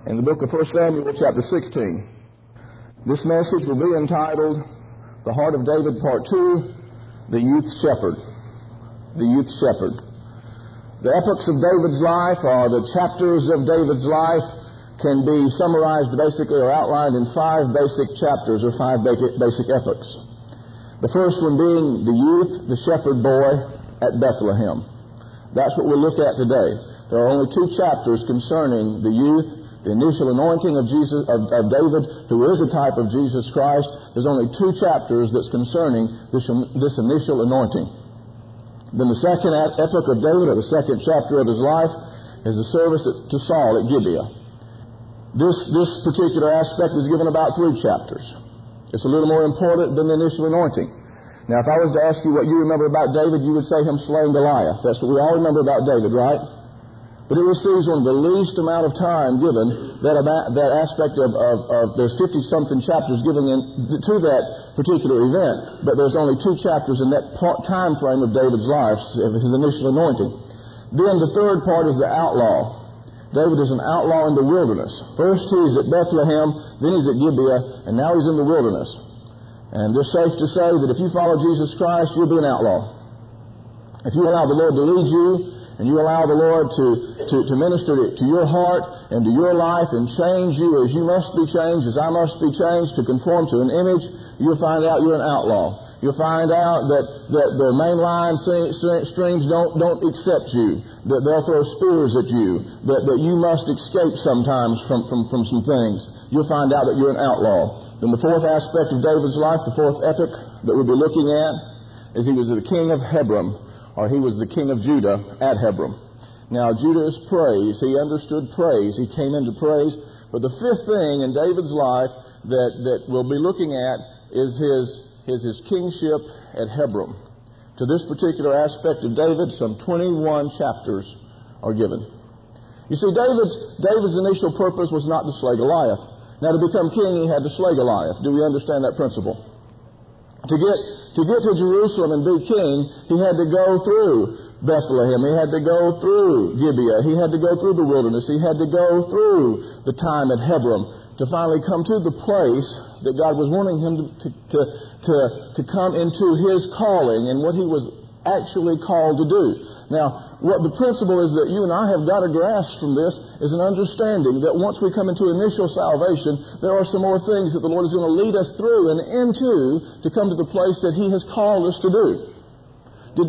in the book of 1 Samuel chapter 16. This message will be entitled, The Heart of David Part 2, The Youth Shepherd. The Youth Shepherd. The epochs of David's life, or the chapters of David's life, can be summarized basically or outlined in 5 basic chapters or 5 basic epochs. The first one being the youth, the shepherd boy at Bethlehem. That's what we'll look at today. There are only 2 chapters concerning the youth, the initial anointing of David, who is a type of Jesus Christ. There's only 2 chapters that's concerning this initial anointing. Then the second epoch of David, or the second chapter of his life, is the service to Saul at Gibeah. This particular aspect is given about 3 chapters. It's a little more important than the initial anointing. Now, if I was to ask you what you remember about David, you would say him slaying Goliath. That's what we all remember about David, right? But it receives one of the least amount of time given that aspect of there's 50-something chapters given to that particular event, but there's only 2 chapters in that time frame of David's life, of his initial anointing. Then the third part is the outlaw. David is an outlaw in the wilderness. First he's at Bethlehem, then he's at Gibeah, and now he's in the wilderness. And it's safe to say that if you follow Jesus Christ, you'll be an outlaw. If you allow the Lord to lead you, and you allow the Lord to minister to your heart and to your life and change you as you must be changed, as I must be changed, to conform to an image, you'll find out you're an outlaw. You'll find out that the mainline streams don't accept you, that they'll throw spears at you, that you must escape sometimes from some things. You'll find out that you're an outlaw. Then the fourth aspect of David's life, the fourth epoch that we'll be looking at, is he was the king of Hebron, or he was the king of Judah at Hebron. Now, Judah is praise. He understood praise. He came into praise. But the fifth thing in David's life that we'll be looking at is his kingship at Hebron. To this particular aspect of David, some 21 chapters are given. You see, David's initial purpose was not to slay Goliath. Now, to become king, he had to slay Goliath. Do we understand that principle? To get to Jerusalem and be king, he had to go through Bethlehem. He had to go through Gibeah. He had to go through the wilderness. He had to go through the time at Hebron to finally come to the place that God was wanting him to come into his calling and what he was actually called to do. Now, what the principle is that you and I have got to grasp from this is an understanding that once we come into initial salvation, there are some more things that the Lord is going to lead us through and into to come to the place that he has called us to do. Did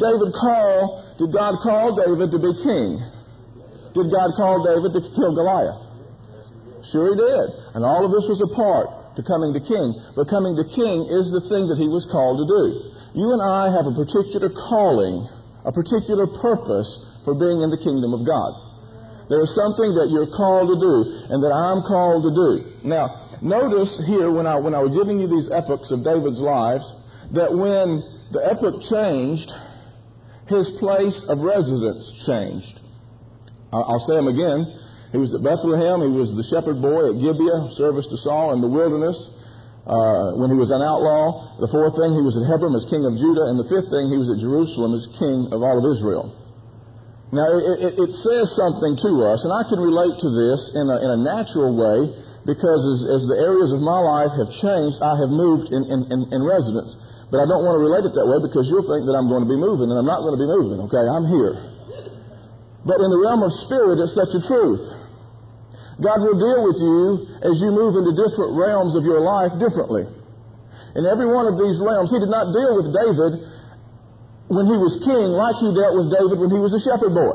God call David to be king? Did God call David to kill Goliath? Sure he did. And all of this was a part to coming to king. But coming to king is the thing that he was called to do. You and I have a particular calling, a particular purpose for being in the kingdom of God. There is something that you're called to do and that I'm called to do. Now, notice here when I was giving you these epochs of David's lives, that when the epoch changed, his place of residence changed. I'll say them again. He was at Bethlehem. He was the shepherd boy at Gibeah, service to Saul in the wilderness. When he was an outlaw. The fourth thing, he was at Hebron as king of Judah. And the fifth thing, he was at Jerusalem as king of all of Israel. Now, it says something to us, and I can relate to this in a natural way, because as the areas of my life have changed, I have moved in residence. But I don't want to relate it that way, because you'll think that I'm going to be moving, and I'm not going to be moving, okay? I'm here. But in the realm of spirit, it's such a truth. God will deal with you as you move into different realms of your life differently. In every one of these realms, he did not deal with David when he was king like he dealt with David when he was a shepherd boy.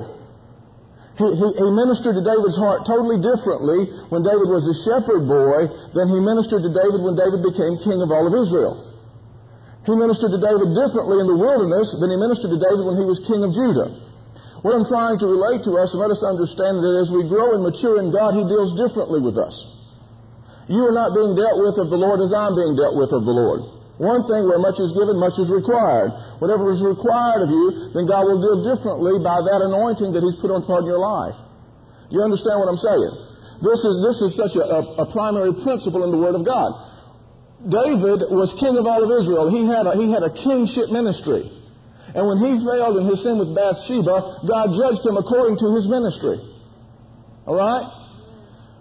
He ministered to David's heart totally differently when David was a shepherd boy than he ministered to David when David became king of all of Israel. He ministered to David differently in the wilderness than he ministered to David when he was king of Judah. What I'm trying to relate to us, and let us understand that as we grow and mature in God, he deals differently with us. You are not being dealt with of the Lord as I'm being dealt with of the Lord. One thing, where much is given, much is required. Whatever is required of you, then God will deal differently by that anointing that he's put upon your life. Do you understand what I'm saying? This is such a primary principle in the Word of God. David was king of all of Israel. He had a kingship ministry. And when he failed in his sin with Bathsheba, God judged him according to his ministry. All right?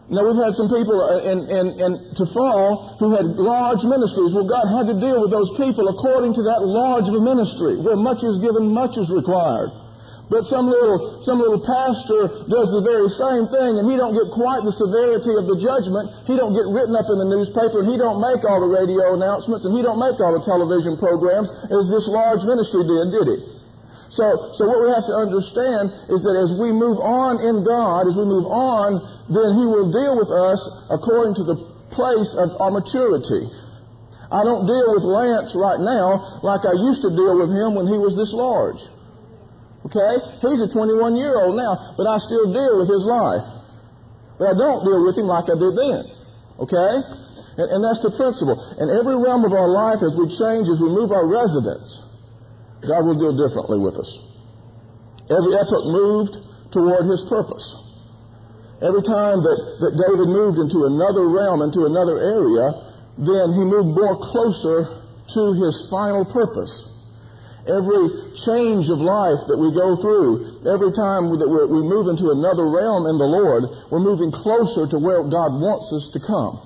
Now, we've had some people to fall who had large ministries. Well, God had to deal with those people according to that large of a ministry. Where much is given, much is required. But some little pastor does the very same thing, and he don't get quite the severity of the judgment. He don't get written up in the newspaper, and he don't make all the radio announcements, and he don't make all the television programs as this large ministry did he? So what we have to understand is that as we move on in God, as we move on, then He will deal with us according to the place of our maturity. I don't deal with Lance right now like I used to deal with him when he was this large. Okay? He's a 21-year-old now, but I still deal with his life. But I don't deal with him like I did then. Okay? And that's the principle. In every realm of our life, as we change, as we move our residence, God will deal differently with us. Every epoch moved toward His purpose. Every time that David moved into another realm, into another area, then he moved more closer to his final purpose. Every change of life that we go through, every time that we move into another realm in the Lord, we're moving closer to where God wants us to come.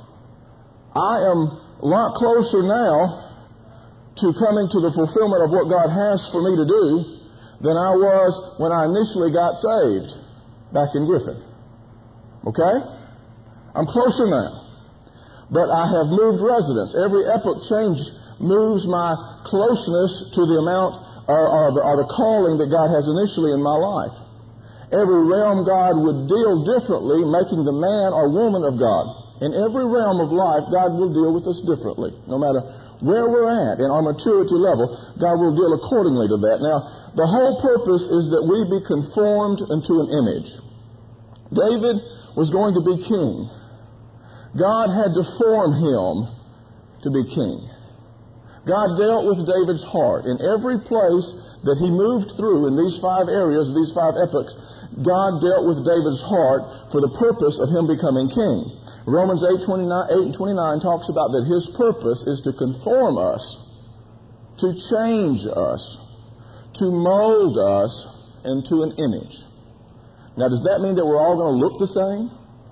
I am a lot closer now to coming to the fulfillment of what God has for me to do than I was when I initially got saved back in Griffin. Okay? I'm closer now. But I have moved residence. Every epoch change moves my closeness to the amount or the calling that God has initially in my life. Every realm God would deal differently, making the man or woman of God. In every realm of life, God will deal with us differently. No matter where we're at in our maturity level, God will deal accordingly to that. Now, the whole purpose is that we be conformed unto an image. David was going to be king. God had to form him to be king. God dealt with David's heart. In every place that he moved through in these 5 areas, these 5 epochs, God dealt with David's heart for the purpose of him becoming king. Romans 8:29 talks about that His purpose is to conform us, to change us, to mold us into an image. Now, does that mean that we're all going to look the same?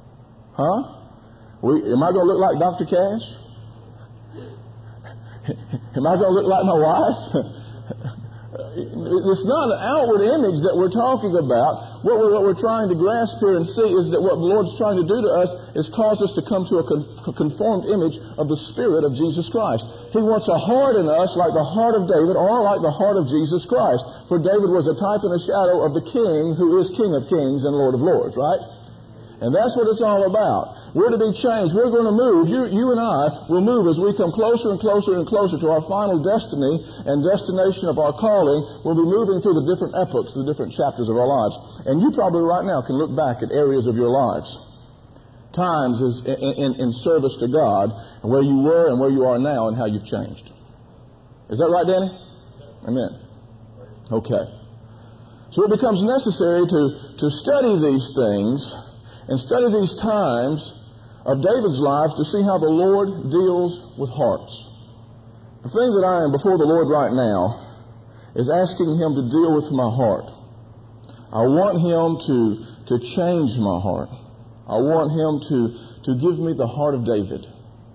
Huh? Am I going to look like Dr. Cash? Am I going to look like my wife? It's not an outward image that we're talking about. What we're trying to grasp here and see is that what the Lord's trying to do to us is cause us to come to a conformed image of the Spirit of Jesus Christ. He wants a heart in us like the heart of David or like the heart of Jesus Christ. For David was a type and a shadow of the King who is King of Kings and Lord of Lords, right? And that's what it's all about. We're to be changed. We're going to move. You and I will move as we come closer and closer and closer to our final destiny and destination of our calling. We'll be moving through the different epochs, the different chapters of our lives. And you probably right now can look back at areas of your lives, times in service to God, and where you were and where you are now and how you've changed. Is that right, Danny? Amen. Okay. So it becomes necessary to study these things and study these times of David's life to see how the Lord deals with hearts. The thing that I am before the Lord right now is asking Him to deal with my heart. I want Him to change my heart. I want Him to give me the heart of David.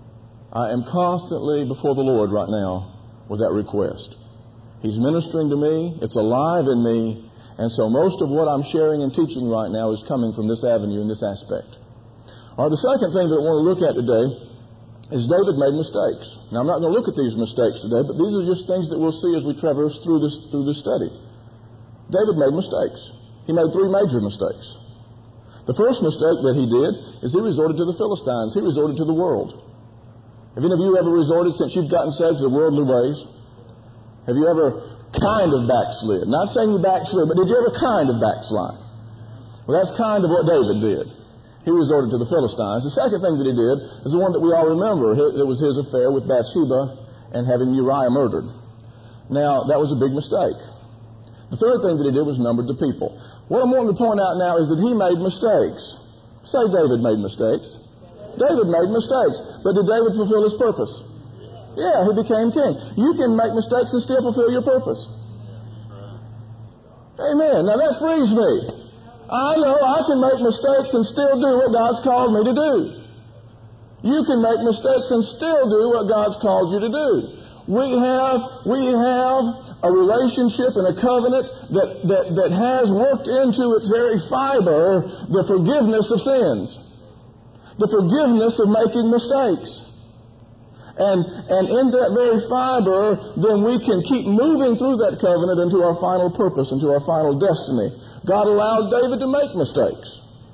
I am constantly before the Lord right now with that request. He's ministering to me. It's alive in me. And so most of what I'm sharing and teaching right now is coming from this avenue and this aspect. All right, the second thing that I want to look at today is David made mistakes. Now, I'm not going to look at these mistakes today, but these are just things that we'll see as we traverse through this study. David made mistakes. He made 3 major mistakes. The first mistake that he did is he resorted to the Philistines. He resorted to the world. Have any of you ever resorted, since you've gotten saved, to the worldly ways? Have you ever kind of backslid? Not saying you backslid, but did you ever kind of backslide? Well, that's kind of what David did. He resorted to the Philistines. The second thing that he did is the one that we all remember. It was his affair with Bathsheba and having Uriah murdered. Now, that was a big mistake. The third thing that he did was numbered the people. What I'm wanting to point out now is that he made mistakes. Say David made mistakes. David made mistakes. But did David fulfill his purpose? Yeah, he became king. You can make mistakes and still fulfill your purpose. Amen. Now that frees me. I know I can make mistakes and still do what God's called me to do. You can make mistakes and still do what God's called you to do. We have a relationship and a covenant that has worked into its very fiber the forgiveness of sins, the forgiveness of making mistakes. And in that very fiber, then we can keep moving through that covenant into our final purpose, into our final destiny. God allowed David to make mistakes.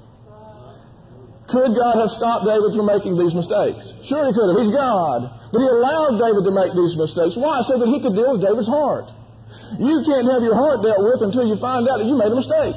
Could God have stopped David from making these mistakes? Sure he could have. He's God. But he allowed David to make these mistakes. Why? So that he could deal with David's heart. You can't have your heart dealt with until you find out that you made a mistake.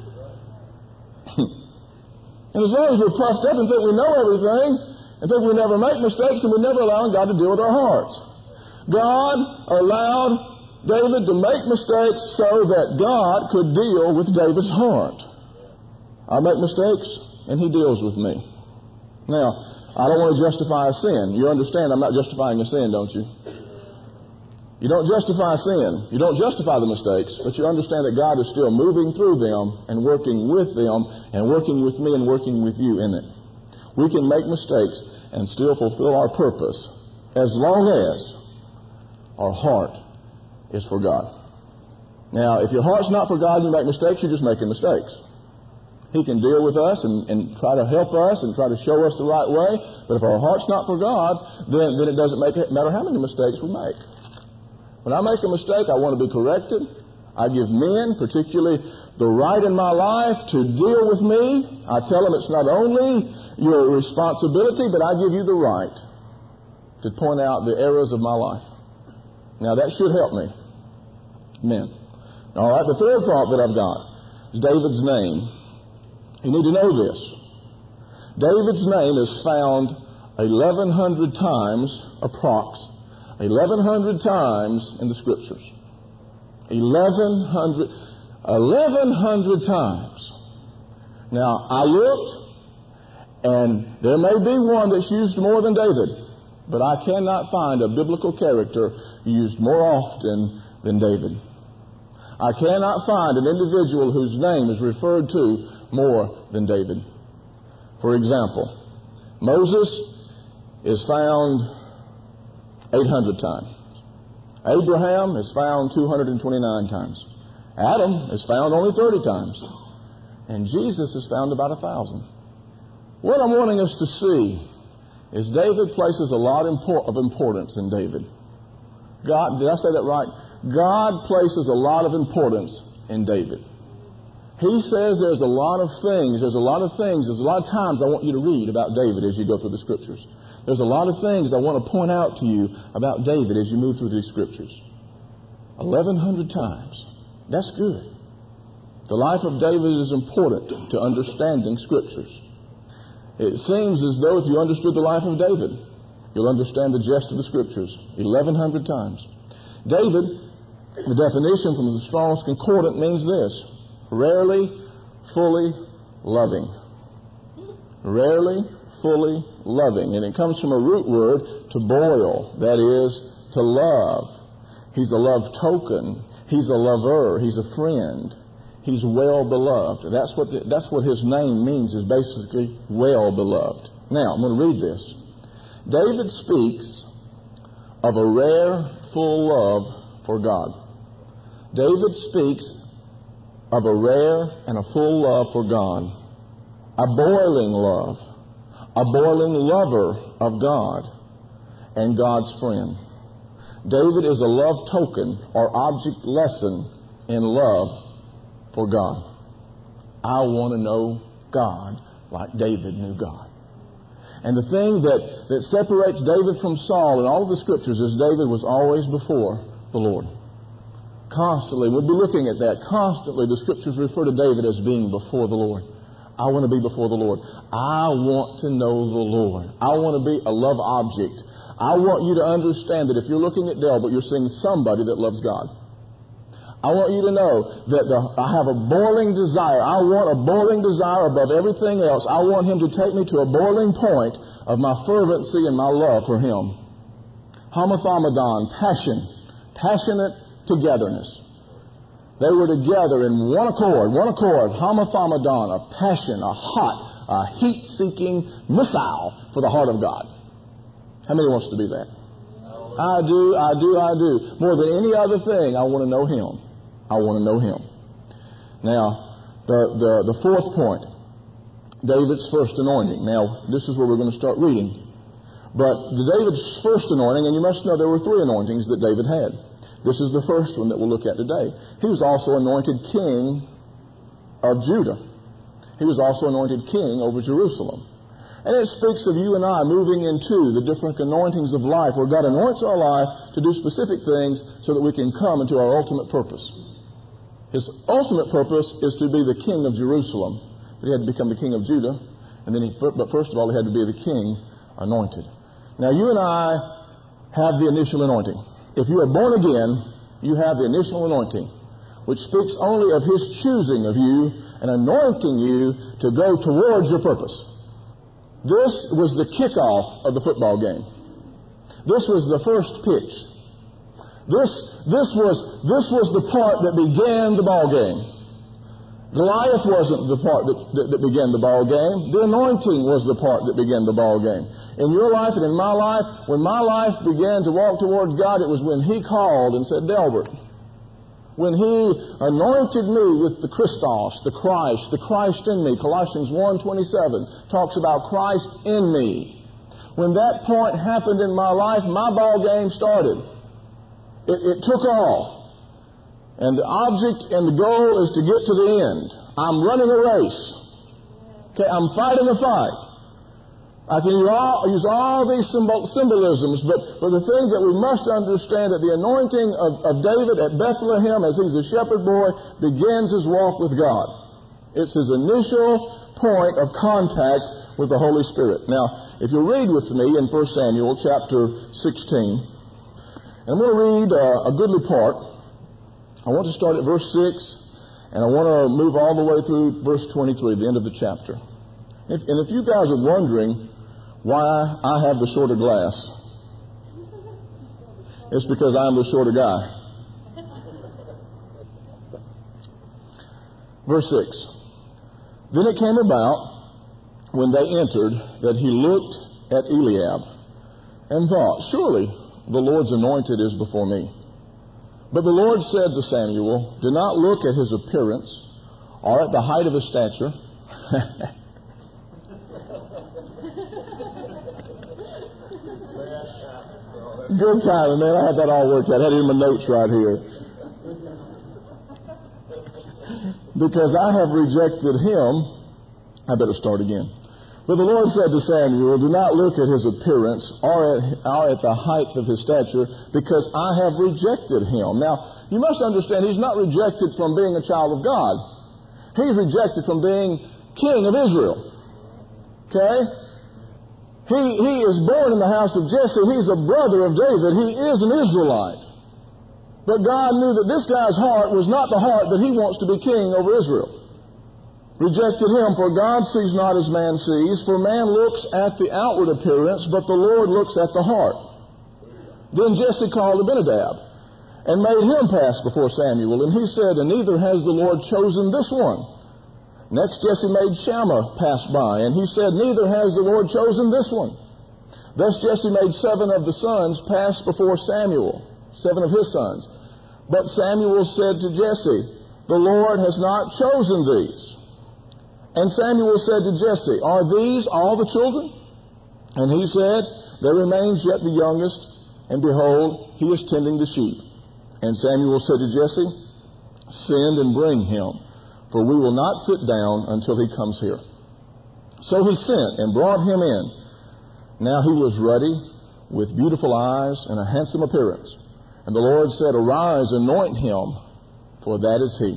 And as long as we're puffed up and think we know everything, and think we never make mistakes, and we're never allowing God to deal with our hearts. God allowed David to make mistakes so that God could deal with David's heart. I make mistakes, and he deals with me. Now, I don't want to justify a sin. You understand I'm not justifying a sin, don't you? You don't justify sin. You don't justify the mistakes, but you understand that God is still moving through them and working with them and working with me and working with you in it. We can make mistakes and still fulfill our purpose as long as our heart is for God. Now, if your heart's not for God and you make mistakes, you're just making mistakes. He can deal with us and try to help us and try to show us the right way. But if our heart's not for God, then it doesn't matter how many mistakes we make. When I make a mistake, I want to be corrected. I give men, particularly the right in my life, to deal with me. I tell them it's not only your responsibility, but I give you the right to point out the errors of my life. Now, that should help me. Amen. All right, the third thought that I've got is David's name. You need to know this. David's name is found 1,100 times, approx. 1,100 times in the Scriptures. 1,100 times. Now, I looked, and there may be one that's used more than David, but I cannot find a biblical character used more often than David. I cannot find an individual whose name is referred to more than David. For example, Moses is found 800 times. Abraham is found 229 times. Adam is found only 30 times. And Jesus is found about 1,000. What I'm wanting us to see is David places a lot of importance in David. God, did I say that right? God places a lot of importance in David. He says there's a lot of times I want you to read about David as you go through the Scriptures. There's a lot of things I want to point out to you about David as you move through these Scriptures. 1,100 times. That's good. The life of David is important to understanding Scriptures. It seems as though if you understood the life of David, you'll understand the gist of the Scriptures. 1,100 times. David, the definition from the Strong's Concordant means this: rarely, fully loving. Rarely, fully loving. And it comes from a root word, to boil, that is, to love. He's a love token. He's a lover. He's a friend. He's well beloved. That's what his name means, is basically well beloved. Now, I'm going to read this. David speaks of a rare, full love for God. David speaks of a rare and a full love for God. A boiling love. A boiling lover of God and God's friend. David is a love token or object lesson in love for God. I want to know God like David knew God. And the thing that separates David from Saul in all of the Scriptures is David was always before the Lord. Constantly, we'll be looking at that. Constantly, the Scriptures refer to David as being before the Lord. I want to be before the Lord. I want to know the Lord. I want to be a love object. I want you to understand that if you're looking at Delbert, you're seeing somebody that loves God. I want you to know that I have a boiling desire. I want a boiling desire above everything else. I want Him to take me to a boiling point of my fervency and my love for Him. Homothamadon, passion, passionate togetherness. They were together in one accord, homothermadon, a passion, a heat-seeking missile for the heart of God. How many wants to be that? I do. More than any other thing, I want to know Him. I want to know Him. Now, the fourth point, David's first anointing. Now, this is where we're going to start reading. But David's first anointing, and you must know there were 3 anointings that David had. This is the first one that we'll look at today. He was also anointed king of Judah. He was also anointed king over Jerusalem. And it speaks of you and I moving into the different anointings of life, where God anoints our life to do specific things so that we can come into our ultimate purpose. His ultimate purpose is to be the king of Jerusalem. But he had to become the king of Judah. And then but first of all, he had to be the king anointed. Now, you and I have the initial anointing. If you are born again, you have the initial anointing, which speaks only of His choosing of you and anointing you to go towards your purpose. This was the kickoff of the football game. This was the first pitch. This was the part that began the ball game. Goliath wasn't the part that began the ball game. The anointing was the part that began the ball game. In your life and in my life, when my life began to walk towards God, it was when He called and said, Delbert. When He anointed me with the Christos, the Christ in me. Colossians 1:27 talks about Christ in me. When that point happened in my life, my ball game started. It took off. And the object and the goal is to get to the end. I'm running a race. Okay, I'm fighting a fight. I can use all these symbolisms, but the thing that we must understand that the anointing of David at Bethlehem as he's a shepherd boy begins his walk with God. It's his initial point of contact with the Holy Spirit. Now, if you read with me in 1 Samuel chapter 16, and I'm going to read a goodly part. I want to start at verse 6, and I want to move all the way through verse 23, the end of the chapter. And if you guys are wondering why I have the shorter glass, it's because I'm the shorter guy. Verse 6. Then it came about, when they entered, that he looked at Eliab and thought, surely the Lord's anointed is before me. But the Lord said to Samuel, do not look at his appearance or at the height of his stature. Good timing, man. I had that all worked out. I had it in my notes right here. Because I have rejected him. I better start again. But the Lord said to Samuel, do not look at his appearance or at the height of his stature, because I have rejected him. Now, you must understand, he's not rejected from being a child of God. He's rejected from being king of Israel. Okay? He is born in the house of Jesse. He's a brother of David. He is an Israelite. But God knew that this guy's heart was not the heart that he wants to be king over Israel. Rejected him, for God sees not as man sees, for man looks at the outward appearance, but the Lord looks at the heart. Then Jesse called Abinadab and made him pass before Samuel, and he said, and neither has the Lord chosen this one. Next Jesse made Shammah pass by, and he said, neither has the Lord chosen this one. Thus Jesse made 7 of the sons pass before Samuel, 7 of his sons. But Samuel said to Jesse, the Lord has not chosen these. And Samuel said to Jesse, are these all the children? And he said, there remains yet the youngest, and behold, he is tending the sheep. And Samuel said to Jesse, send and bring him, for we will not sit down until he comes here. So he sent and brought him in. Now he was ruddy, with beautiful eyes and a handsome appearance. And the Lord said, arise, anoint him, for that is he.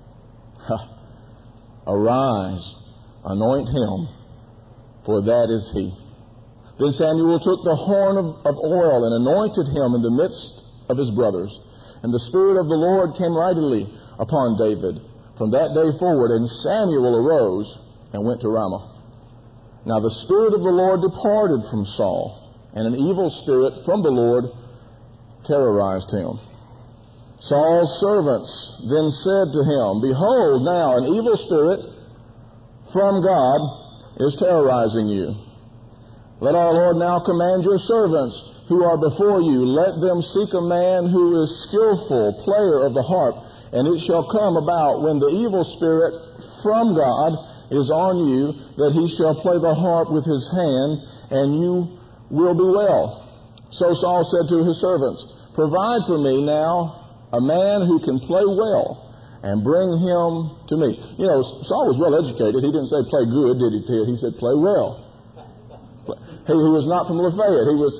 Arise, anoint him, for that is he. Then Samuel took the horn of oil and anointed him in the midst of his brothers. And the Spirit of the Lord came mightily upon David from that day forward. And Samuel arose and went to Ramah. Now the Spirit of the Lord departed from Saul, and an evil spirit from the Lord terrorized him. Saul's servants then said to him, Behold, now an evil spirit from God is terrorizing you. Let our Lord now command your servants who are before you, let them seek a man who is skillful, player of the harp, and it shall come about when the evil spirit from God is on you, that he shall play the harp with his hand, and you will be well. So Saul said to his servants, Provide for me now a man who can play well, and bring him to me. You know, Saul was well educated. He didn't say play good, did he, Ted? He said play well. He was not from Lafayette. He was...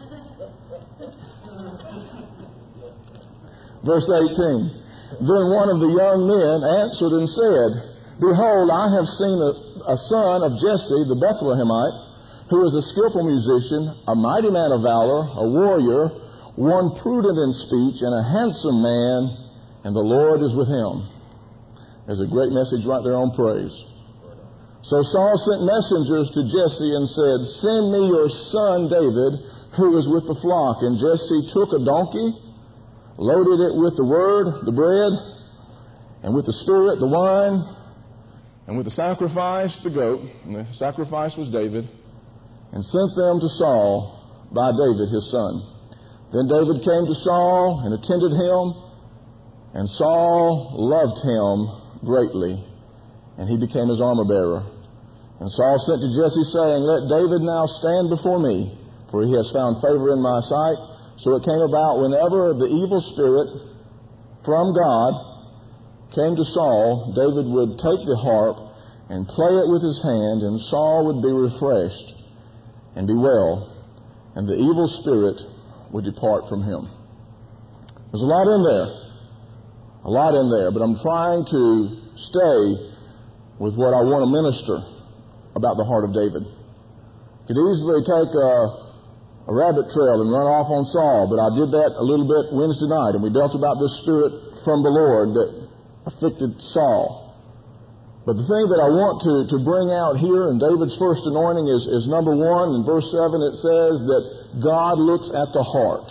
Verse 18. Then one of the young men answered and said, Behold, I have seen a son of Jesse, the Bethlehemite, who is a skillful musician, a mighty man of valor, a warrior, one prudent in speech, and a handsome man, and the Lord is with him. There's a great message right there on praise. So Saul sent messengers to Jesse and said, Send me your son David, who is with the flock. And Jesse took a donkey, loaded it with the word, the bread, and with the spirit, the wine, and with the sacrifice, the goat, and the sacrifice was David, and sent them to Saul by David his son. Then David came to Saul and attended him, and Saul loved him greatly, and he became his armor-bearer. And Saul sent to Jesse, saying, Let David now stand before me, for he has found favor in my sight. So it came about, whenever the evil spirit from God came to Saul, David would take the harp and play it with his hand, and Saul would be refreshed and be well, and the evil spirit would depart from him. There's a lot in there, but I'm trying to stay with what I want to minister about the heart of David. Could easily take a rabbit trail and run off on Saul, but I did that a little bit Wednesday night, and we dealt about this spirit from the Lord that afflicted Saul. But the thing that I want to bring out here in David's first anointing is number one. In verse 7 it says that God looks at the heart.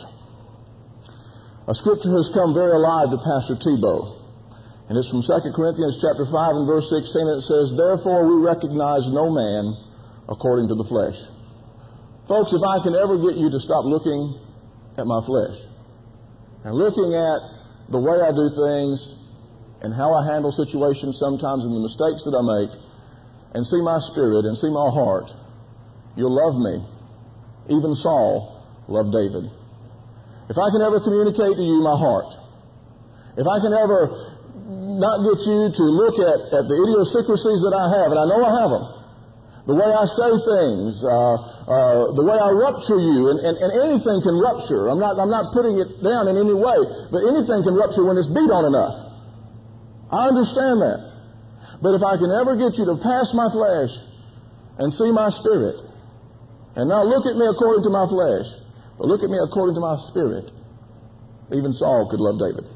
A scripture has come very alive to Pastor Tebow. And it's from 2 Corinthians chapter 5 and verse 16. And it says, Therefore we recognize no man according to the flesh. Folks, if I can ever get you to stop looking at my flesh and looking at the way I do things and how I handle situations sometimes and the mistakes that I make, and see my spirit and see my heart, you'll love me. Even Saul loved David. If I can ever communicate to you my heart, if I can ever not get you to look at the idiosyncrasies that I have, and I know I have them, the way I say things, the way I rupture you, and anything can rupture. I'm not putting it down in any way, but anything can rupture when it's beat on enough. I understand that. But if I can ever get you to pass my flesh and see my spirit, and not look at me according to my flesh, but look at me according to my spirit, even Saul could love David.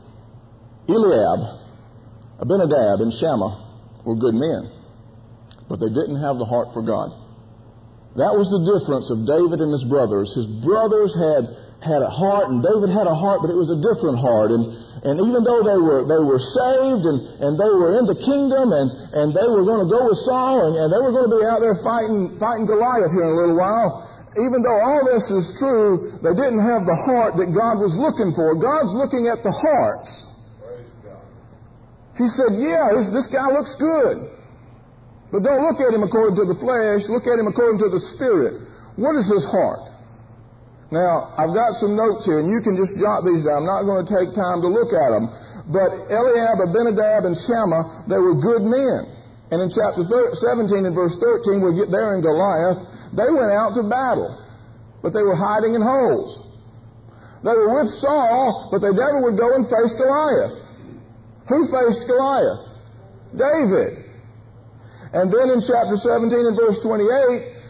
Eliab, Abinadab, and Shammah were good men, but they didn't have the heart for God. That was the difference of David and his brothers. His brothers had a heart, and David had a heart, but it was a different heart. And even though they were saved and they were in the kingdom and they were going to go with Saul and they were going to be out there fighting Goliath here in a little while, even though all this is true, they didn't have the heart that God was looking for. God's looking at the hearts. He said, yeah, this guy looks good. But don't look at him according to the flesh. Look at him according to the Spirit. What is his heart? Now, I've got some notes here, and you can just jot these down. I'm not going to take time to look at them. But Eliab, Abinadab, and Shammah, they were good men. And in chapter 17 and verse 13, we get there in Goliath, they went out to battle, but they were hiding in holes. They were with Saul, but they never would go and face Goliath. Who faced Goliath? David. And then in chapter 17 and verse 28,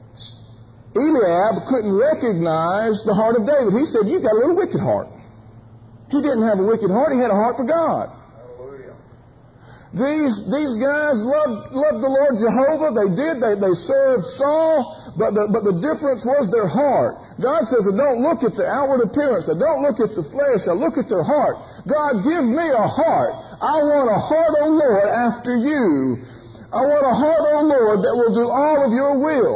Eliab couldn't recognize the heart of David. He said, "You've got a little wicked heart." He didn't have a wicked heart. He had a heart for God. Hallelujah. These guys loved the Lord Jehovah. They did. They served Saul, but the difference was their heart. God says, don't look at the outward appearance. Don't look at the flesh. Look at their heart. God, give me a heart. I want a heart, O Lord, after you. I want a heart, O Lord, that will do all of your will.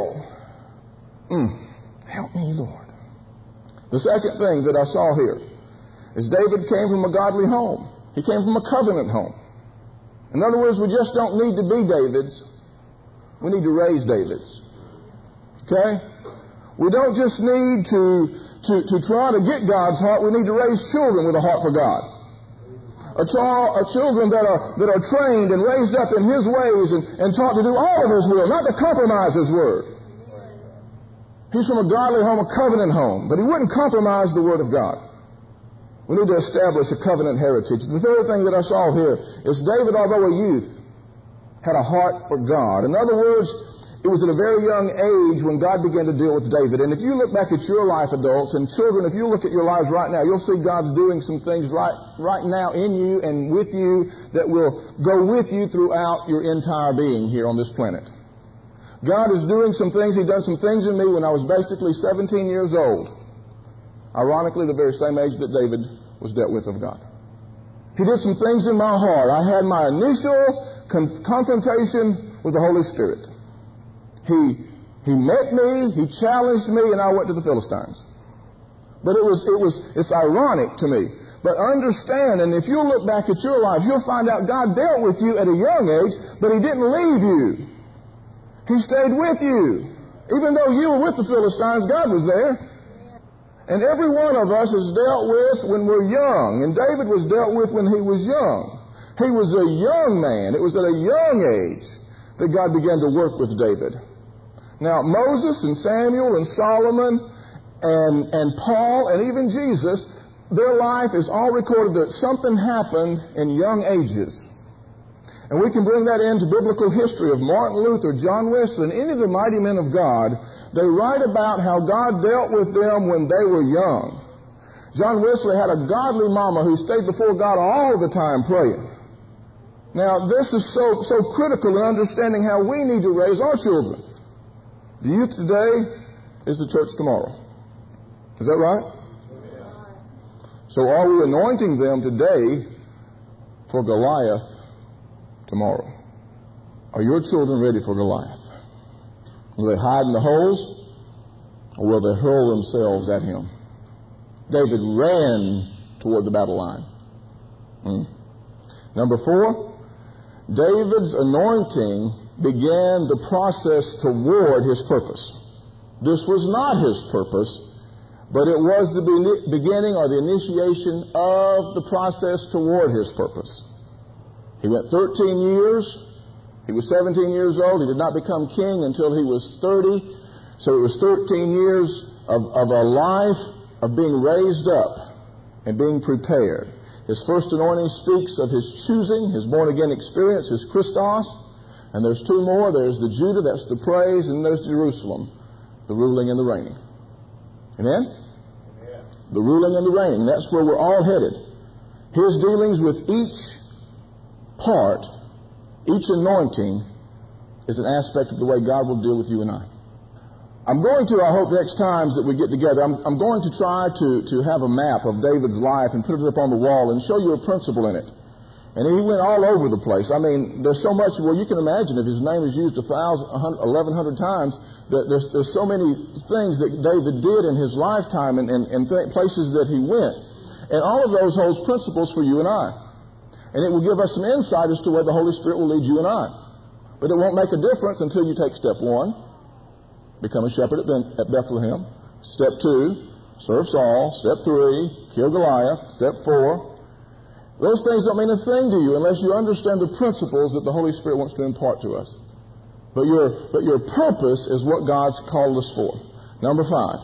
Help me, Lord. The second thing that I saw here is David came from a godly home. He came from a covenant home. In other words, we just don't need to be Davids. We need to raise Davids. Okay? We don't just need to try to get God's heart. We need to raise children with a heart for God. Children that are trained and raised up in His ways and taught to do all of His will, not to compromise His word. He's from a godly home, a covenant home, but he wouldn't compromise the Word of God. We need to establish a covenant heritage. The third thing that I saw here is David, although a youth, had a heart for God. In other words, it was at a very young age when God began to deal with David. And if you look back at your life, adults and children, if you look at your lives right now, you'll see God's doing some things right now in you and with you that will go with you throughout your entire being here on this planet. God is doing some things. He done some things in me when I was basically 17 years old. Ironically, the very same age that David was dealt with of God. He did some things in my heart. I had my initial confrontation with the Holy Spirit. He met me, he challenged me, and I went to the Philistines. But it's ironic to me. But understand, and if you look back at your life, you'll find out God dealt with you at a young age, but He didn't leave you. He stayed with you. Even though you were with the Philistines, God was there. And every one of us is dealt with when we're young. And David was dealt with when he was young. He was a young man. It was at a young age that God began to work with David. Now, Moses and Samuel and Solomon and Paul and even Jesus, their life is all recorded that something happened in young ages. And we can bring that into biblical history of Martin Luther, John Wesley, and any of the mighty men of God. They write about how God dealt with them when they were young. John Wesley had a godly mama who stayed before God all the time praying. Now, this is so critical in understanding how we need to raise our children. The youth today is the church tomorrow. Is that right? So are we anointing them today for Goliath tomorrow? Are your children ready for Goliath? Will they hide in the holes, or will they hurl themselves at him? David ran toward the battle line. Number 4, David's anointing began the process toward his purpose. This was not his purpose, but it was the beginning or the initiation of the process toward his purpose. He went 13 years. He was 17 years old. He did not become king until he was 30. So it was 13 years of a life of being raised up and being prepared. His first anointing speaks of his choosing, his born-again experience, his Christos. And there's 2 more. There's the Judah, that's the praise, and there's Jerusalem, the ruling and the reigning. Amen? The ruling and the reigning. That's where we're all headed. His dealings with each part, each anointing, is an aspect of the way God will deal with you and I. I'm going to, I hope next times that we get together, I'm going to try to have a map of David's life and put it up on the wall and show you a principle in it. And he went all over the place. I mean, there's so much, well, you can imagine if his name is used 1,100 times, that there's so many things that David did in his lifetime and places that he went. And all of those holds principles for you and I. And it will give us some insight as to where the Holy Spirit will lead you and I. But it won't make a difference until you take step 1, become a shepherd at Bethlehem. Step 2, serve Saul. Step 3, kill Goliath. Step 4, those things don't mean a thing to you unless you understand the principles that the Holy Spirit wants to impart to us. But your purpose is what God's called us for. Number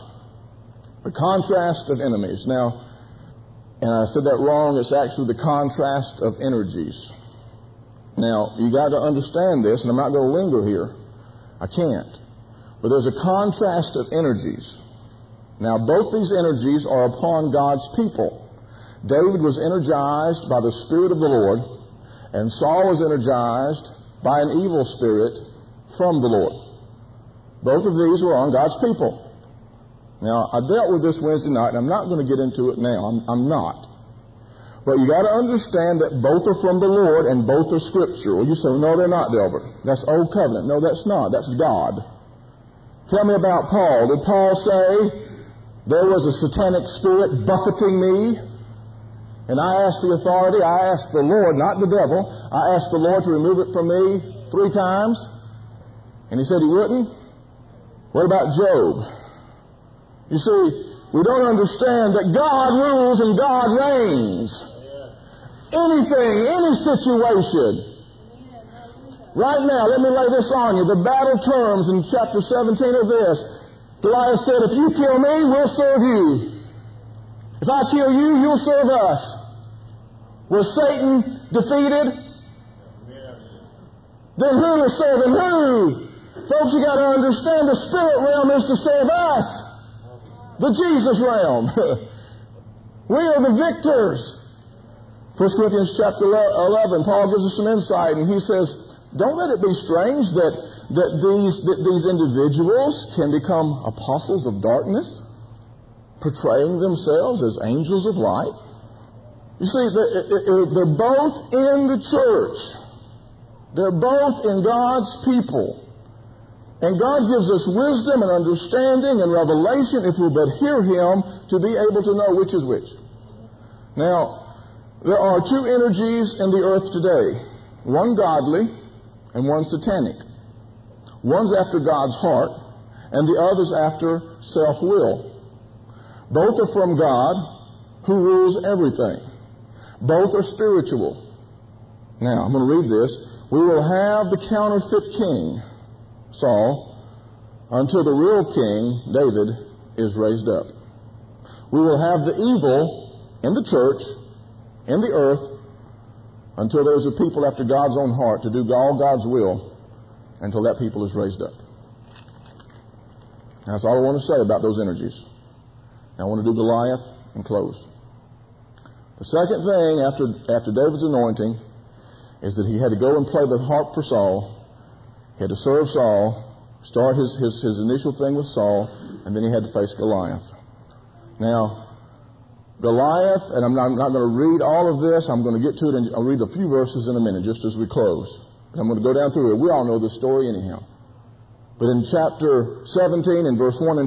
5, the contrast of enemies. Now, and I said that wrong, it's actually the contrast of energies. Now, you got to understand this, and I'm not going to linger here. I can't. But there's a contrast of energies. Now, both these energies are upon God's people. David was energized by the Spirit of the Lord, And Saul was energized by an evil spirit from the Lord. Both of these were on God's people. Now, I dealt with this Wednesday night, and I'm not going to get into it now. I'm not. But you got to understand that both are from the Lord and both are scriptural. You say, no, they're not, Delbert. That's Old Covenant. No, that's not. That's God. Tell me about Paul. Did Paul say there was a satanic spirit buffeting me? And I asked the authority, I asked the Lord, not the devil, I asked the Lord to remove it from me 3 times. And he said he wouldn't. What about Job? You see, we don't understand that God rules and God reigns. Anything, any situation. Right now, let me lay this on you. The battle terms in chapter 17 are this. Goliath said, if you kill me, we'll serve you. If I kill you, you'll serve us. Was Satan defeated? Then who is serving who? Folks, you got to understand the spirit realm is to serve us. The Jesus realm. We are the victors. 1 Corinthians chapter 11, Paul gives us some insight, and he says, don't let it be strange that these individuals can become apostles of darkness, portraying themselves as angels of light. You see, they're both in the church. They're both in God's people. And God gives us wisdom and understanding and revelation, if we'll but hear Him, to be able to know which is which. Now, there are 2 energies in the earth today. One godly and one satanic. One's after God's heart, and the other's after self-will. Both are from God, who rules everything. Both are spiritual. Now, I'm going to read this. We will have the counterfeit king, Saul, until the real king, David, is raised up. We will have the evil in the church, in the earth, until there's a people after God's own heart to do all God's will, until that people is raised up. That's all I want to say about those energies. Now I want to do Goliath and close. The second thing after David's anointing is that he had to go and play the harp for Saul. He had to serve Saul, start his initial thing with Saul, and then he had to face Goliath. Now, Goliath, and I'm not going to read all of this. I'm going to get to it, and I'll read a few verses in a minute, just as we close. And I'm going to go down through it. We all know this story anyhow. But in chapter 17, in verse 1 and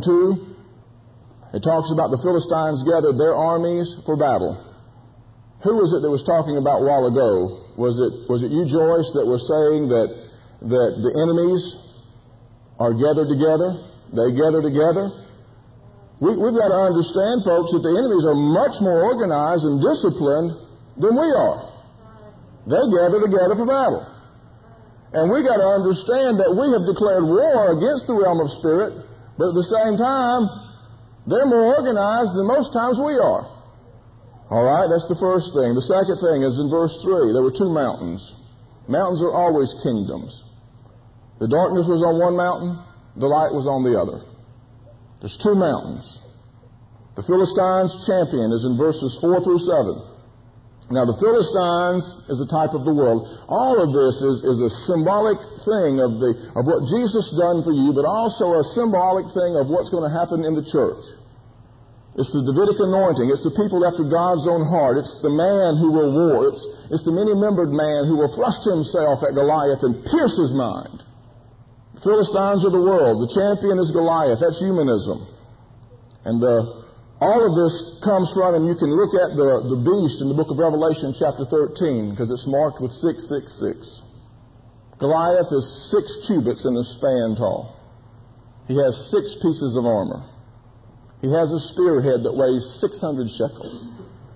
2, it talks about the Philistines gathered their armies for battle. Who was it that was talking about a while ago? Was it you, Joyce, that was saying that the enemies are gathered together? They gather together? We've got to understand, folks, that the enemies are much more organized and disciplined than we are. They gather together for battle. And we got to understand that we have declared war against the realm of spirit, but at the same time, they're more organized than most times we are. All right, that's the first thing. The second thing is in verse 3. There were 2 mountains. Mountains are always kingdoms. The darkness was on one mountain, the light was on the other. There's 2 mountains. The Philistines' champion is in verses 4 through 7. Now, the Philistines is a type of the world. All of this is a symbolic thing of what Jesus done for you, but also a symbolic thing of what's going to happen in the church. It's the Davidic anointing. It's the people after God's own heart. It's the man who will war. It's the many-membered man who will thrust himself at Goliath and pierce his mind. The Philistines are the world. The champion is Goliath. That's humanism. And all of this comes from, and you can look at the beast in the book of Revelation chapter 13, because it's marked with 666. Goliath is 6 cubits in the span tall. He has 6 pieces of armor. He has a spearhead that weighs 600 shekels.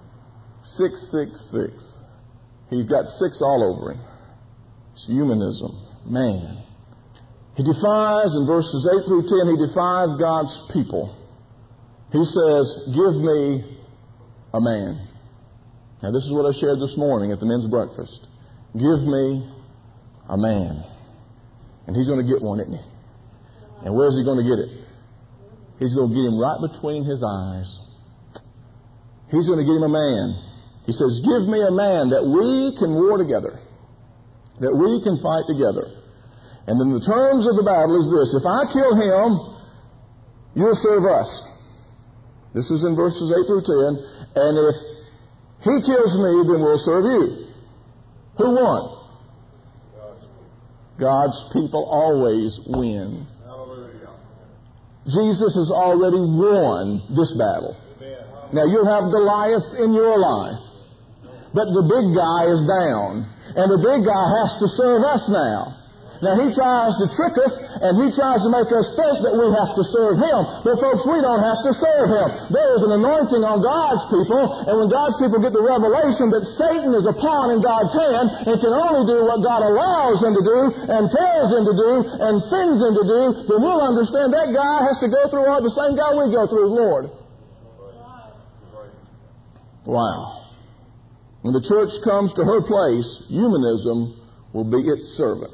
666. He's got 6 all over him. It's humanism. Man. He defies, in verses 8 through 10, he defies God's people. He says, give me a man. Now this is what I shared this morning at the men's breakfast. Give me a man. And he's going to get one, isn't he? And where's he going to get it? He's going to get him right between his eyes. He's going to get him a man. He says, give me a man that we can war together. that we can fight together. And then the terms of the battle is this: if I kill him, you'll serve us. This is in verses 8 through 10. And if he kills me, then we'll serve you. Who won? God's people always wins. Jesus has already won this battle. Now you'll have Goliaths in your life, but the big guy is down, and the big guy has to serve us now. Now he tries to trick us, and he tries to make us think that we have to serve him. But folks, we don't have to serve him. There is an anointing on God's people, and when God's people get the revelation that Satan is a pawn in God's hand and can only do what God allows him to do and tells him to do and sends him to do, then we'll understand that guy has to go through all the same guy we go through, Lord. Wow. When the church comes to her place, humanism will be its servant.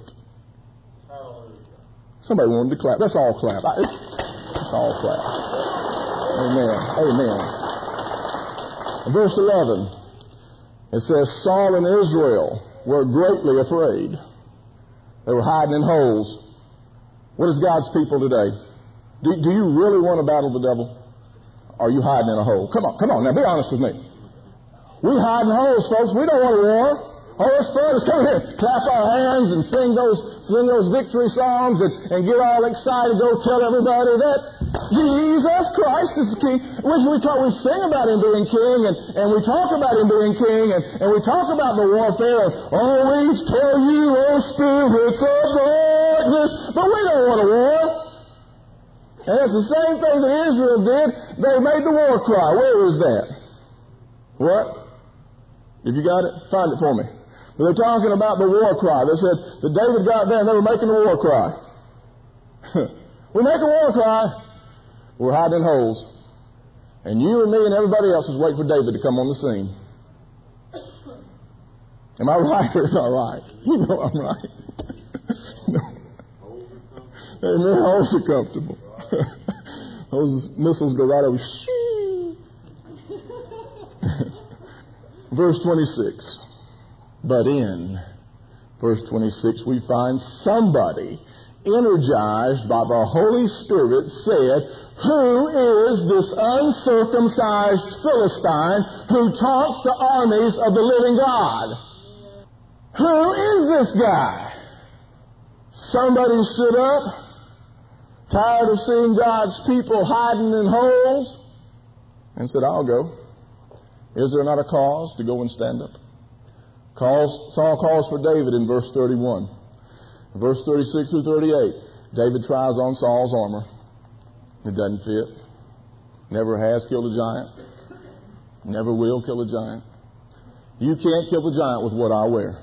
Somebody wanted to clap. Let's all clap. Let's all clap. Amen. Amen. Verse 11. It says, Saul and Israel were greatly afraid. They were hiding in holes. What is God's people today? Do you really want to battle the devil? Or are you hiding in a hole? Come on. Now be honest with me. We hide in holes, folks. We don't want a war. Oh, it's fun. Let's come here, clap our hands and sing those victory songs and get all excited. Go tell everybody that Jesus Christ is the King. We sing about Him being King, and we talk about Him being King, and we talk about the warfare. Always tell you, oh spirits of darkness, but we don't want a war. And it's the same thing that Israel did. They made the war cry. Where is that? What? If you got it, find it for me. They're talking about the war cry. They said that David got there and they were making the war cry. We make a war cry. We're hiding in holes. And you and me and everybody else is waiting for David to come on the scene. Am I right or am I right? You know I'm right. No. Amen. Holes are comfortable. Those missiles go right over. Verse 26. But in verse 26 we find somebody energized by the Holy Spirit said, who is this uncircumcised Philistine who taunts the armies of the living God? Who is this guy? Somebody stood up, tired of seeing God's people hiding in holes, and said, I'll go. Is there not a cause to go and stand up? Saul calls for David in verse 31. In verse 36 through 38, David tries on Saul's armor. It doesn't fit. Never has killed a giant. Never will kill a giant. You can't kill the giant with what I wear.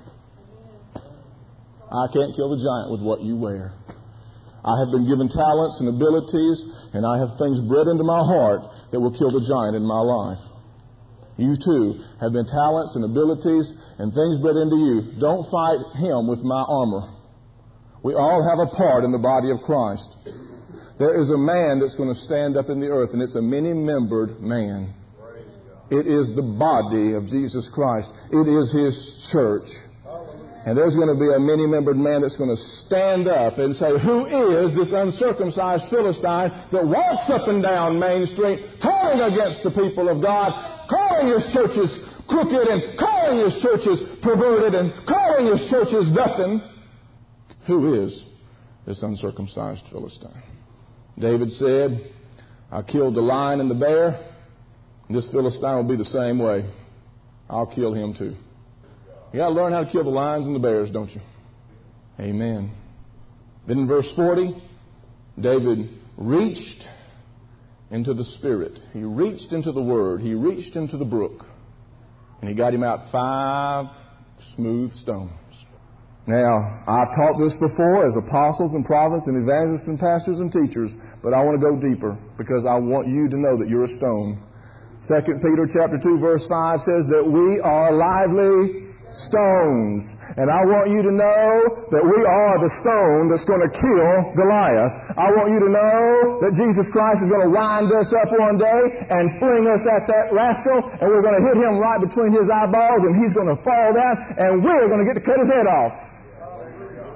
I can't kill the giant with what you wear. I have been given talents and abilities, and I have things bred into my heart that will kill the giant in my life. You too have been talents and abilities and things bred into you. Don't fight him with my armor. We all have a part in the body of Christ. There is a man that's going to stand up in the earth, and it's a many-membered man. It is the body of Jesus Christ. It is His church. And there's going to be a many-membered man that's going to stand up and say, who is this uncircumcised Philistine that walks up and down Main Street, calling against the people of God, calling his churches crooked and calling his churches perverted and calling his churches nothing? Who is this uncircumcised Philistine? David said, I killed the lion and the bear. And this Philistine will be the same way. I'll kill him too. You got to learn how to kill the lions and the bears, don't you? Amen. Then in verse 40, David reached into the Spirit. He reached into the Word. He reached into the brook. And he got him out 5 smooth stones. Now, I've taught this before as apostles and prophets and evangelists and pastors and teachers, but I want to go deeper because I want you to know that you're a stone. 2 Peter chapter 2 verse 5 says that we are lively stones. And I want you to know that we are the stone that's going to kill Goliath. I want you to know that Jesus Christ is going to wind us up one day and fling us at that rascal, and we're going to hit him right between his eyeballs, and he's going to fall down, and we're going to get to cut his head off.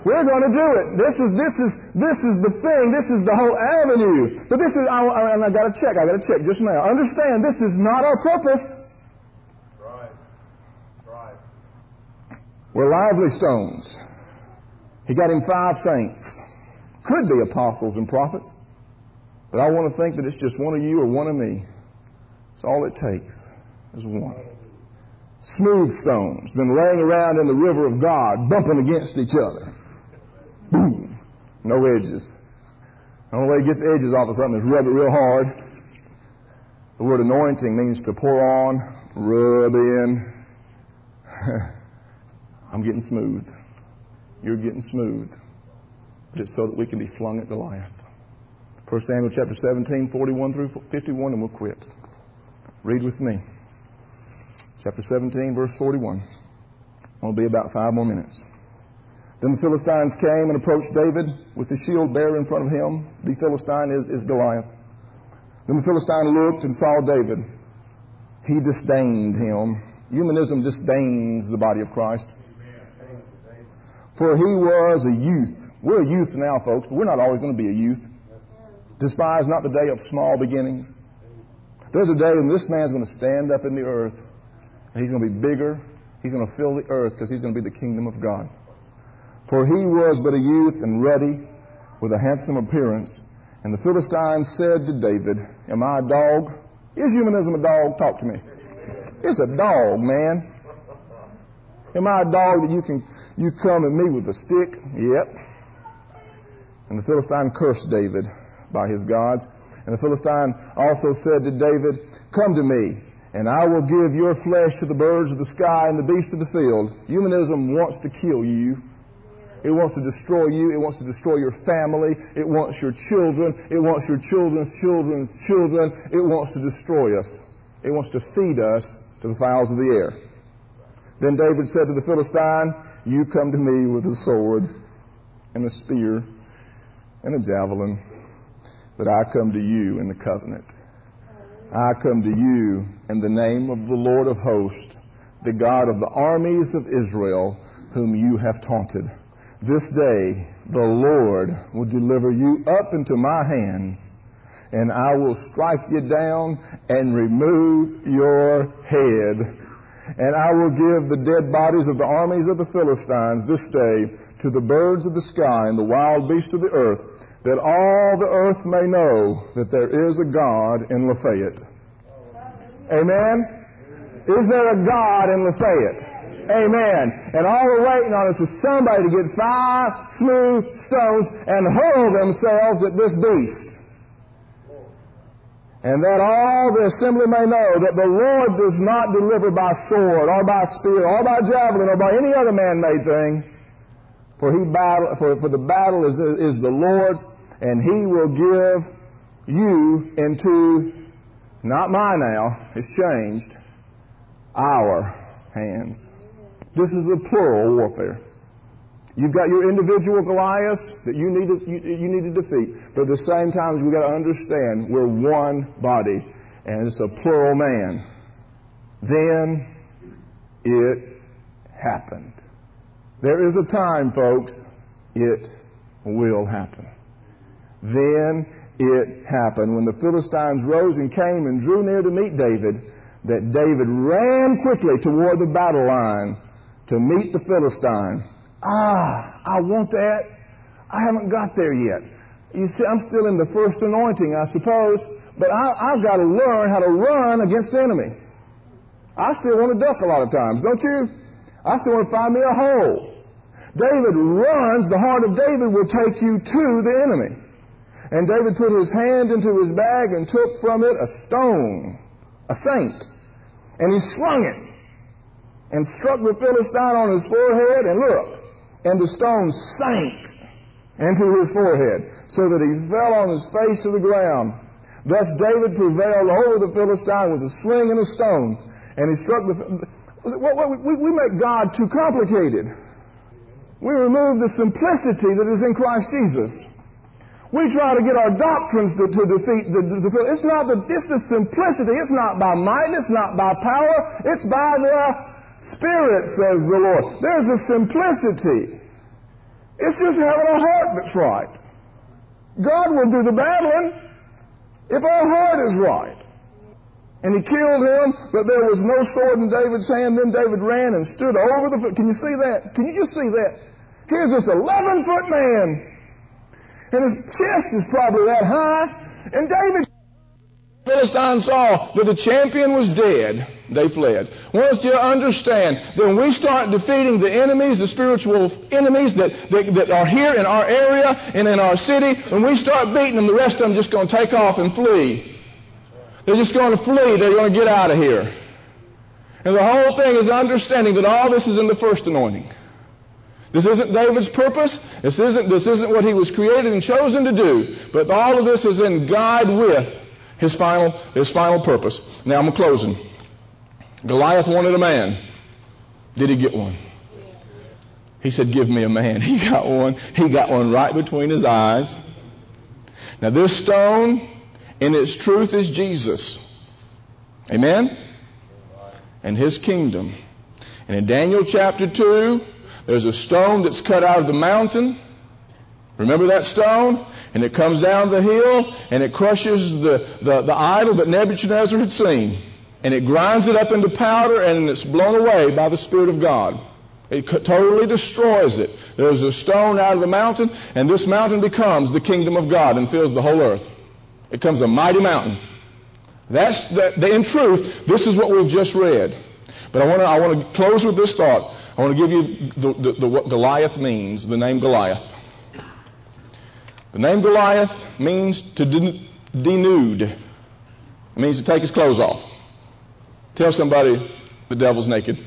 We're going to do it. This is the thing. This is the whole avenue. But this is, and I got to check just now. Understand, this is not our purpose. Right. We're lively stones. He got him 5 saints. Could be apostles and prophets. But I want to think that it's just one of you or one of me. It's all it takes is one. Smooth stones, been laying around in the river of God, bumping against each other. Boom. No edges. The only way to get the edges off of something is rub it real hard. The word anointing means to pour on, rub in. I'm getting smooth. You're getting smooth. But it's so that we can be flung at Goliath. 1 Samuel chapter 17, 41 through 51, and we'll quit. Read with me. Chapter 17, verse 41. It'll be about 5 more minutes. Then the Philistines came and approached David with the shield bearer in front of him. The Philistine is Goliath. Then the Philistine looked and saw David. He disdained him. Humanism disdains the body of Christ. For he was a youth. We're a youth now, folks, but we're not always going to be a youth. Despise not the day of small beginnings. There's a day when this man's going to stand up in the earth, and he's going to be bigger. He's going to fill the earth because he's going to be the kingdom of God. For he was but a youth and ruddy, with a handsome appearance. And the Philistines said to David, am I a dog? Is humanism a dog? Talk to me. It's a dog, man. Am I a dog that you come at me with a stick? Yep. And the Philistine cursed David by his gods. And the Philistine also said to David, come to me, and I will give your flesh to the birds of the sky and the beasts of the field. Humanism wants to kill you. It wants to destroy you. It wants to destroy your family. It wants your children. It wants your children's children's children. It wants to destroy us. It wants to feed us to the fowls of the air. Then David said to the Philistine, you come to me with a sword and a spear and a javelin, but I come to you in the covenant. I come to you in the name of the Lord of hosts, the God of the armies of Israel, whom you have taunted. This day the Lord will deliver you up into my hands, and I will strike you down and remove your head. And I will give the dead bodies of the armies of the Philistines this day to the birds of the sky and the wild beasts of the earth, that all the earth may know that there is a God in Lafayette. Amen? Is there a God in Lafayette? Amen. And all we're waiting on is for somebody to get 5 smooth stones and hurl themselves at this beast. And that all the assembly may know that the Lord does not deliver by sword or by spear or by javelin or by any other man-made thing. For the battle is the Lord's, and He will give you into, not mine now, it's changed, our hands. This is a plural warfare. You've got your individual Goliaths that you need to defeat. But at the same time, we've got to understand we're one body, and it's a plural man. Then it happened. There is a time, folks, it will happen. Then it happened. When the Philistines rose and came and drew near to meet David, that David ran quickly toward the battle line to meet the Philistine. I want that. I haven't got there yet. You see, I'm still in the first anointing, I suppose, but I've got to learn how to run against the enemy. I still want to duck a lot of times, don't you? I still want to find me a hole. David runs. The heart of David will take you to the enemy. And David put his hand into his bag and took from it a stone, a saint, and he slung it and struck the Philistine on his forehead, and look, and the stone sank into his forehead, so that he fell on his face to the ground. Thus David prevailed over the Philistine with a sling and a stone, and he struck we make God too complicated. We remove the simplicity that is in Christ Jesus. We try to get our doctrines to defeat the it's the simplicity. It's not by might, it's not by power, it's by the Spirit, says the Lord. There's a simplicity. It's just having a heart that's right. God will do the battling if our heart is right. And he killed him, but there was no sword in David's hand. Then David ran and stood over the foot. Can you see that? Can you just see that? Here's this 11-foot man, and his chest is probably that high. And David, the Philistines saw that the champion was dead. They fled. I want us to understand that when we start defeating the enemies, the spiritual enemies that are here in our area and in our city, when we start beating them, the rest of them just going to take off and flee. They're just going to flee. They're going to get out of here. And the whole thing is understanding that all this is in the first anointing. This isn't David's purpose. This isn't what he was created and chosen to do. But all of this is in God with his final purpose. Now I'm closing. Goliath wanted a man. Did he get one? He said, give me a man. He got one. He got one right between his eyes. Now this stone, in its truth, is Jesus. Amen? And his kingdom. And in Daniel chapter 2, there's a stone that's cut out of the mountain. Remember that stone? And it comes down the hill and it crushes the idol that Nebuchadnezzar had seen. And it grinds it up into powder and it's blown away by the Spirit of God. It totally destroys it. There's a stone out of the mountain, and this mountain becomes the kingdom of God and fills the whole earth. It becomes a mighty mountain. In truth, this is what we've just read. But I want to close with this thought. I want to give you what Goliath means, the name Goliath. The name Goliath means to denude. It means to take his clothes off. Tell somebody the devil's naked.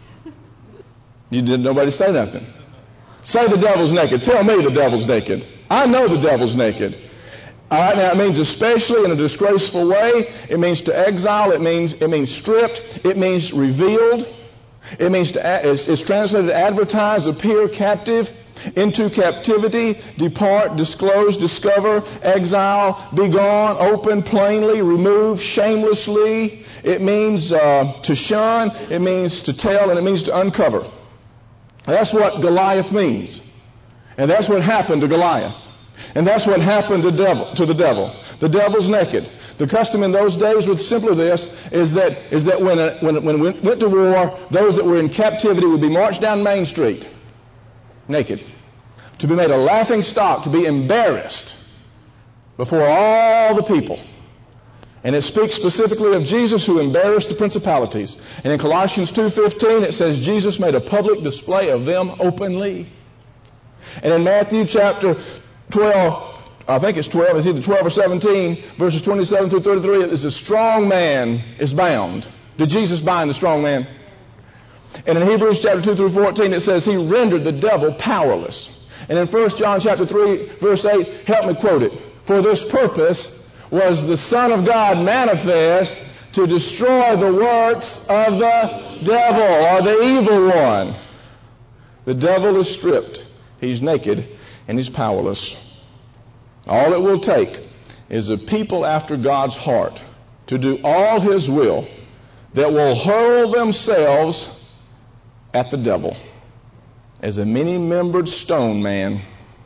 Nobody say nothing. Say the devil's naked. Tell me the devil's naked. I know the devil's naked. All right, now it means especially in a disgraceful way. It means to exile. It means stripped. It means revealed. It means it's translated to advertise, appear, captive, into captivity, depart, disclose, discover, exile, be gone, open, plainly, remove, shamelessly. It means to shun. It means to tell, and it means to uncover. That's what Goliath means. And that's what happened to Goliath. And that's what happened to the devil. The devil's naked. The custom in those days was simply this, is that when we went to war, those that were in captivity would be marched down Main Street naked, to be made a laughing stock, to be embarrassed before all the people. And it speaks specifically of Jesus who embarrassed the principalities. And in Colossians 2:15 it says Jesus made a public display of them openly. And in Matthew chapter 12, I think it's 12, it's either 12 or 17, verses 27 through 33, it is a strong man is bound. Did Jesus bind the strong man? And in Hebrews chapter 2 through 14 it says he rendered the devil powerless. And in 1 John chapter 3 verse 8, help me quote it. For this purpose was the Son of God manifest to destroy the works of the devil, or the evil one. The devil is stripped. He's naked and he's powerless. All it will take is a people after God's heart to do all his will that will hurl themselves at the devil as a many-membered stone man,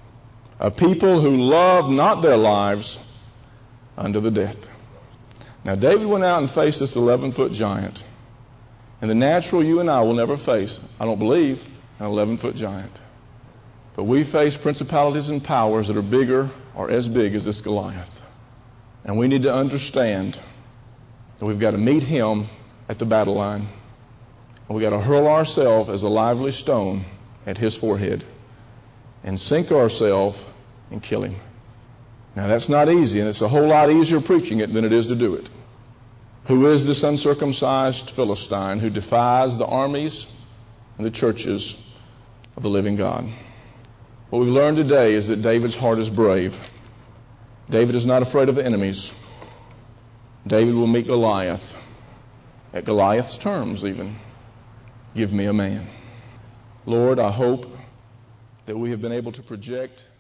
a people who love not their lives unto the death. Now David went out and faced this 11-foot giant. And the natural you and I will never face, I don't believe, an 11-foot giant. But we face principalities and powers that are bigger or as big as this Goliath. And we need to understand that we've got to meet him at the battle line. And we've got to hurl ourselves as a lively stone at his forehead and sink ourselves and kill him. Now that's not easy, and it's a whole lot easier preaching it than it is to do it. Who is this uncircumcised Philistine who defies the armies and the churches of the living God? What we've learned today is that David's heart is brave. David is not afraid of the enemies. David will meet Goliath at Goliath's terms even. Give me a man. Lord, I hope that we have been able to project